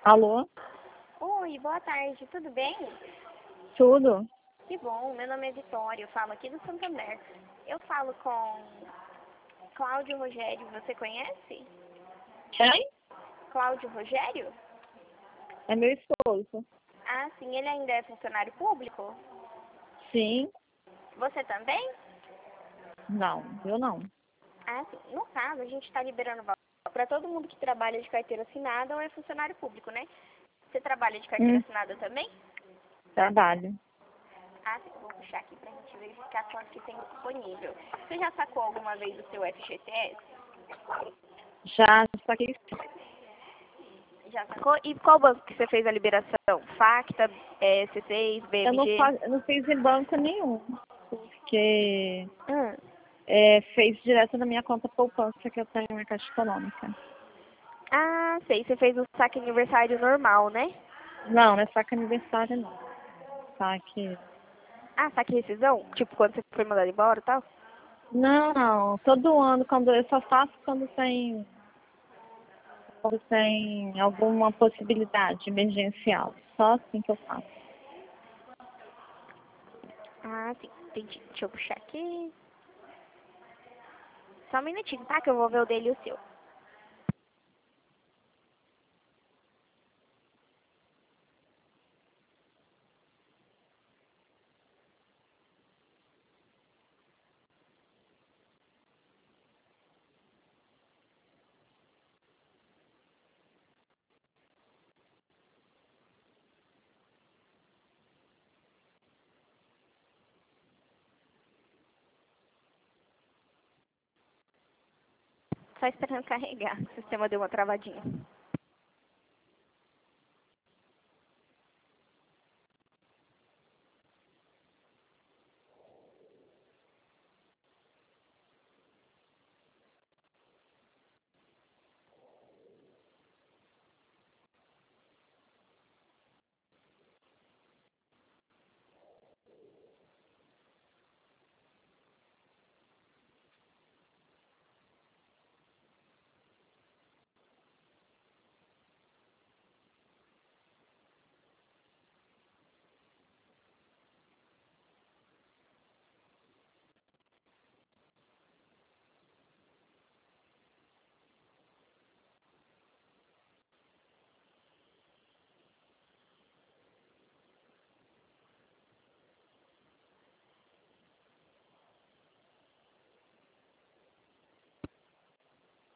Alô? Oi, boa tarde, tudo bem? Tudo? Que bom, meu nome é Vitória, eu falo aqui do Santander. Eu falo com Cláudio Rogério, você conhece? Quem? Cláudio Rogério? É meu esposo. Ah, sim, ele ainda é funcionário público? Sim? Você também? Não, eu não. Ah, sim. No caso, a gente está liberando vaga para todo mundo que trabalha de carteira assinada ou é funcionário público, né? Você trabalha de carteira Hum, assinada também? trabalho. Ah, sim, vou puxar aqui para a gente verificar quanto que tem disponível. Você já sacou alguma vez o seu FGTS? Já saquei. Já sacou? E qual banco que você fez a liberação? Facta, C6, BMG? Eu não fiz em banco nenhum, porque Hum. fez direto na minha conta poupança que eu tenho na Caixa Econômica. Ah, sei. Você fez o saque aniversário normal, né? Não, não é saque aniversário não. Saque. Ah, saque rescisão? Tipo, quando você foi mandado embora e tal? Não, não. Todo ano, quando eu só faço quando tem alguma possibilidade emergencial. Só assim que eu faço. Ah, sim. Entendi. Deixa eu puxar aqui. Só um minutinho, tá? Que eu vou ver o dele e o seu. Só esperando carregar. O sistema deu uma travadinha.